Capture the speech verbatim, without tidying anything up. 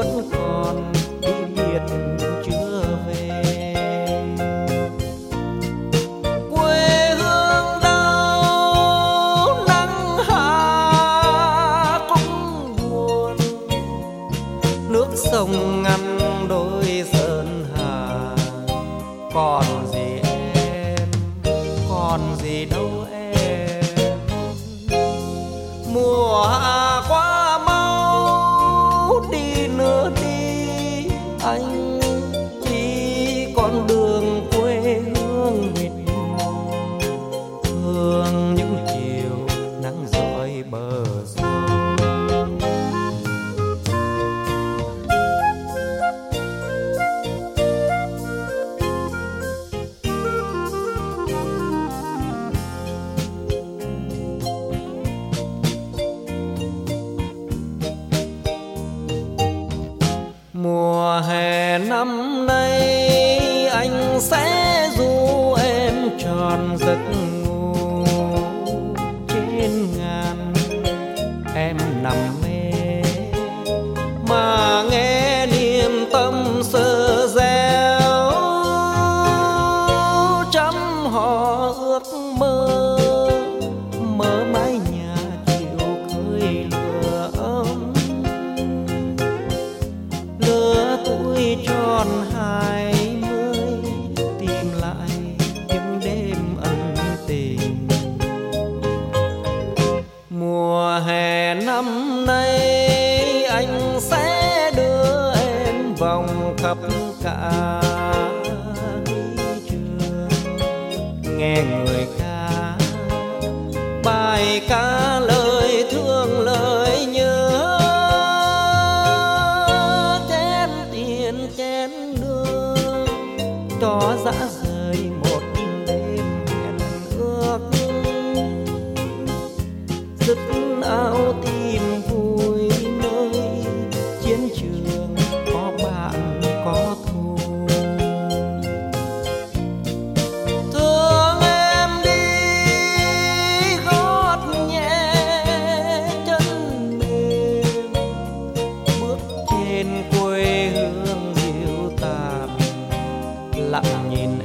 vẫn còn đi biệt chưa về. Quê hương đau nắng hạ cũng buồn, nước sông ngăn đôi sơn hà. Còn gì em, còn gì đâu em. Mùa hạ qua mau đi nữa đi anh, chỉ con đường quê hương mịt mù, thương những chiều nắng rọi bờ sông. Mùa hè năm nay anh sẽ ru em tròn giấc ngủ trên ngàn. Em nằm mê mà nghe niềm tâm sơ réo, trăm họ ước mơ mơ mái nhà chiều khơi lửa ấm. Lứa tuổi tròn hai mươi tìm lại những đêm ân tình. Mùa hè năm nay anh sẽ đưa em vòng khắp cả đi trường, nghe người ca bài ca lời thương lời nhớ. Chén tiền chén nước cho dã rời một đêm hẹn ước, dứt áo tìm vui nơi chiến trường có bạn có thù. Thương em đi gót nhẹ chân mềm, bước trên quê hương dịu tàn, lặng nhìn